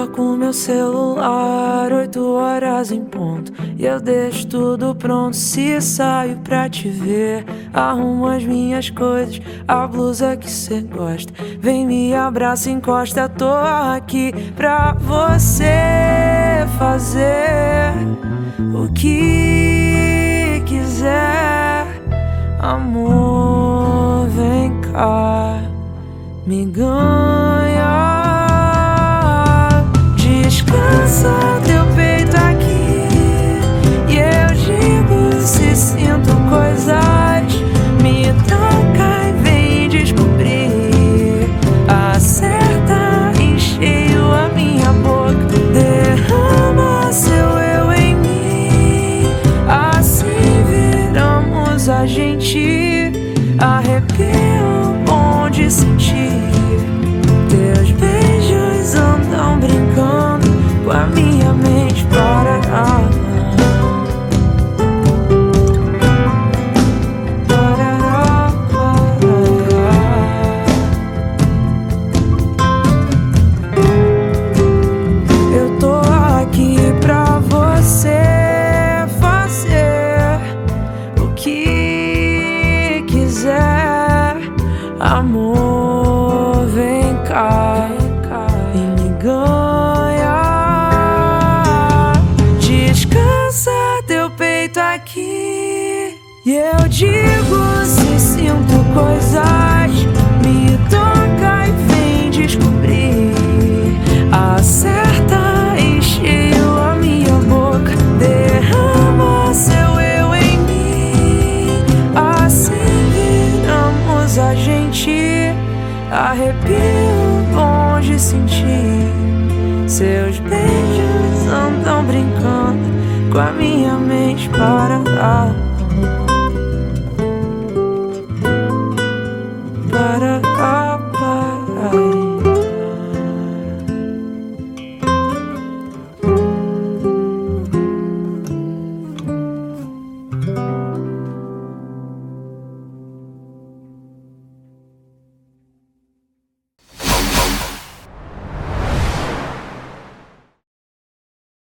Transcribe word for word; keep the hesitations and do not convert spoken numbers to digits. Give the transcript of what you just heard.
toco o meu celular, oito horas em ponto, e eu deixo tudo pronto. Se saio pra te ver, arrumo as minhas coisas, a blusa que cê gosta. Vem, me abraça, encosta, tô aqui pra você fazer o que quiser. Amor, vem cá, me ganha. Descansa teu peito aqui, e eu digo se sinto coisas. Me toca e vem descobrir. Acerta em cheio a minha boca, derrama seu eu em mim. Assim viramos a gente, arrepio bom de sentir. Teus beijos andam brincando com a minha mente para lá. Eu tô aqui pra você fazer o que quiser. Amor, vem cá e me ganha. Descansa teu peito aqui, e eu digo se sinto coisas. Me toca e vem descobrir. Acerta em cheio a minha boca, derrama seu eu em mim. Assim viramos a gente, arrepio bom de sentir. Seus beijos andam brincando com a minha mente para lá.